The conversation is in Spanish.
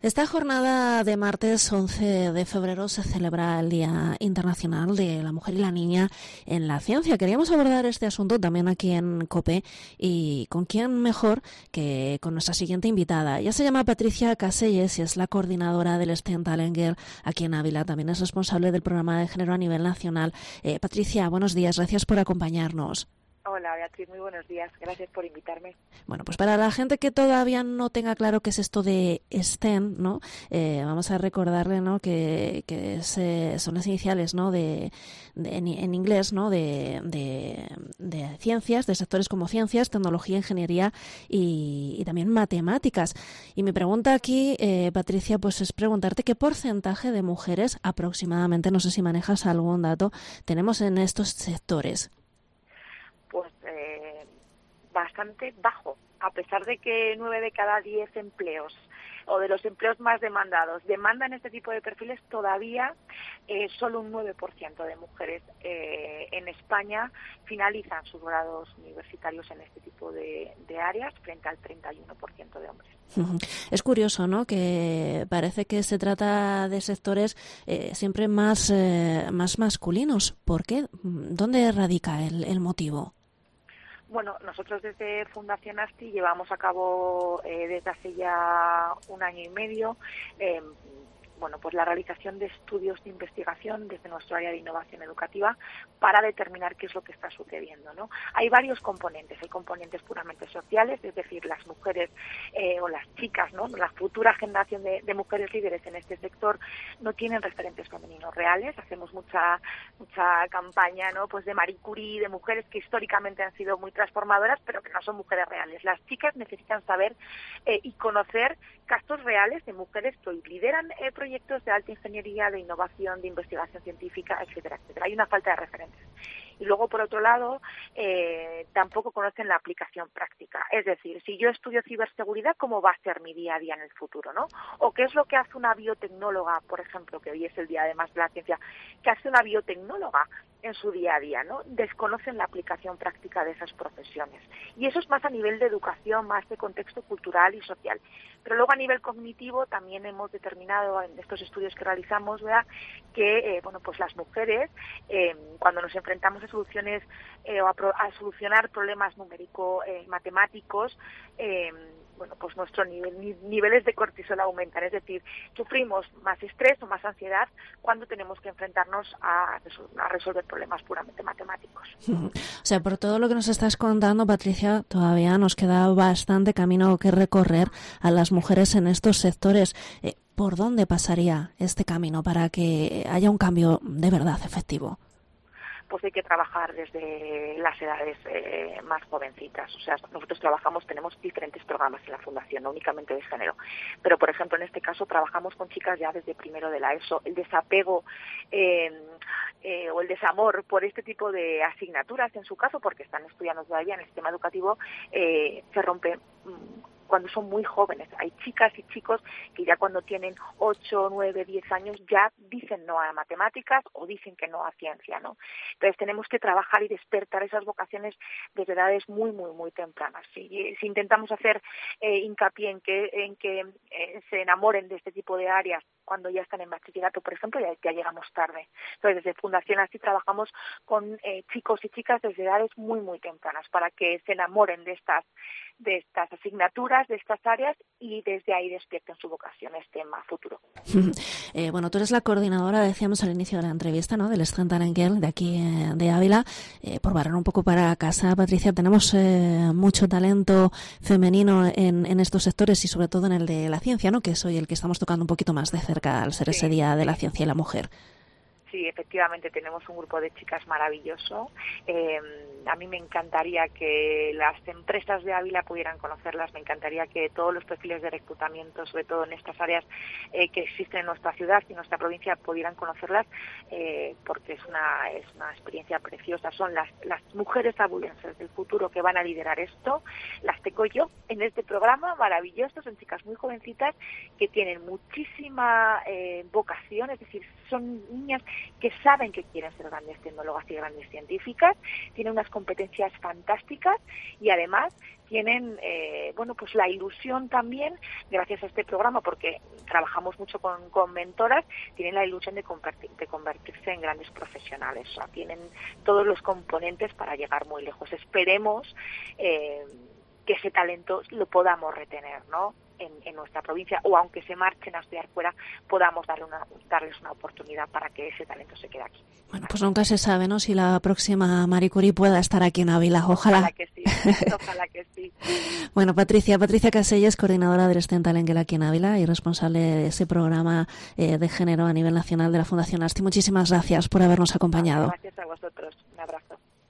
Esta jornada de martes 11 de febrero se celebra el Día Internacional de la Mujer y la Niña en la Ciencia. Queríamos abordar este asunto también aquí en COPE y con quién mejor que con nuestra siguiente invitada. Ella se llama Patricia Caselles y es la coordinadora del STEM Talent Girl aquí en Ávila. También es responsable del programa de género a nivel nacional. Patricia, buenos días. Gracias por acompañarnos. Hola Beatriz, muy buenos días. Gracias por invitarme. Bueno, pues para la gente que todavía no tenga claro qué es esto de STEM, ¿no? Vamos a recordarle, ¿no? que son las iniciales, ¿no? En inglés, ¿no? De ciencias, de sectores como ciencias, tecnología, ingeniería y también matemáticas. Y mi pregunta aquí, Patricia, pues es preguntarte qué porcentaje de mujeres aproximadamente, no sé si manejas algún dato, tenemos en estos sectores. Pues bastante bajo, a pesar de que 9 de cada 10 empleos o de los empleos más demandados demandan este tipo de perfiles, todavía solo un 9% de mujeres en España finalizan sus grados universitarios en este tipo de áreas frente al 31% de hombres. Es curioso, ¿no?, que parece que se trata de sectores siempre más masculinos. ¿Por qué? ¿Dónde radica el motivo? Bueno, nosotros desde Fundación ASTI llevamos a cabo desde hace ya un año y medio pues la realización de estudios de investigación desde nuestro área de innovación educativa para determinar qué es lo que está sucediendo, ¿no? Hay varios componentes, hay componentes puramente sociales, es decir, las mujeres o las chicas, ¿no? La futura generación de mujeres líderes en este sector no tienen referentes femeninos reales. Hacemos mucha campaña, ¿no? Pues de Marie Curie, de mujeres que históricamente han sido muy transformadoras, pero que no son mujeres reales. Las chicas necesitan saber y conocer casos reales de mujeres que hoy lideran proyectos de alta ingeniería, de innovación, de investigación científica, etcétera, etcétera. Hay una falta de referentes. Y luego, por otro lado, tampoco conocen la aplicación práctica. Es decir, si yo estudio ciberseguridad, ¿cómo va a ser mi día a día en el futuro, ¿no? O qué es lo que hace una biotecnóloga, por ejemplo, que hoy es el día además de la ciencia, ¿qué hace una biotecnóloga en su día a día, ¿no? Desconocen la aplicación práctica de esas profesiones. Y eso es más a nivel de educación, más de contexto cultural y social. Pero luego a nivel cognitivo también hemos determinado en estos estudios que realizamos, ¿verdad?, que pues las mujeres cuando nos enfrentamos a soluciones o a solucionar problemas numérico-matemáticos, pues nuestros niveles de cortisol aumentan, es decir, sufrimos más estrés o más ansiedad cuando tenemos que enfrentarnos a resolver problemas puramente matemáticos. O sea, por todo lo que nos estás contando, Patricia, todavía nos queda bastante camino que recorrer a las mujeres en estos sectores. ¿Por dónde pasaría este camino para que haya un cambio de verdad efectivo? Pues hay que trabajar desde las edades más jovencitas. O sea, nosotros tenemos diferentes programas en la Fundación, no únicamente de género. Pero, por ejemplo, en este caso trabajamos con chicas ya desde primero de la ESO. El desapego o el desamor por este tipo de asignaturas, en su caso, porque están estudiando todavía en el sistema educativo, se rompe cuando son muy jóvenes. Hay chicas y chicos que ya cuando tienen 8, 9, 10 años ya dicen no a matemáticas o dicen que no a ciencia, ¿no? Entonces tenemos que trabajar y despertar esas vocaciones desde edades muy, muy, muy tempranas. Si intentamos hacer hincapié en que se enamoren de este tipo de áreas cuando ya están en bachillerato, por ejemplo, ya llegamos tarde. Entonces, desde Fundación ASTI trabajamos con chicos y chicas desde edades muy, muy tempranas para que se enamoren de estas asignaturas, de estas áreas, y desde ahí despierten su vocación STEM a futuro. Tú eres la coordinadora, decíamos al inicio de la entrevista, ¿no?, del STEM Talent Girl de aquí de Ávila. Por barrer un poco para casa, Patricia, tenemos mucho talento femenino en estos sectores y sobre todo en el de la ciencia, ¿no?, que es hoy el que estamos tocando un poquito más de cerca al ser ese Día de la Ciencia y la Mujer. Sí, efectivamente tenemos un grupo de chicas maravilloso. A mí me encantaría que las empresas de Ávila pudieran conocerlas, me encantaría que todos los perfiles de reclutamiento, sobre todo en estas áreas que existen en nuestra ciudad y en nuestra provincia, pudieran conocerlas, porque es una experiencia preciosa. Son las mujeres abulenses del futuro que van a liderar esto. Las tengo yo en este programa, maravilloso. Son chicas muy jovencitas que tienen muchísima vocación, es decir, son niñas que saben que quieren ser grandes tecnólogas y grandes científicas, tienen unas competencias fantásticas y además tienen pues la ilusión también, gracias a este programa, porque trabajamos mucho con mentoras, tienen la ilusión de convertirse en grandes profesionales. O sea, tienen todos los componentes para llegar muy lejos. Esperemos que ese talento lo podamos retener, ¿no?, en nuestra provincia, o aunque se marchen a estudiar fuera, podamos darles una oportunidad para que ese talento se quede aquí. Bueno, pues nunca se sabe, ¿no?, si la próxima Marie Curie pueda estar aquí en Ávila. Ojalá que sí, ojalá que sí. Bueno, Patricia Caselles, coordinadora del STEM Talent aquí en Ávila y responsable de ese programa de género a nivel nacional de la Fundación ASTI. Muchísimas gracias por habernos acompañado. Gracias a vosotros. Un abrazo.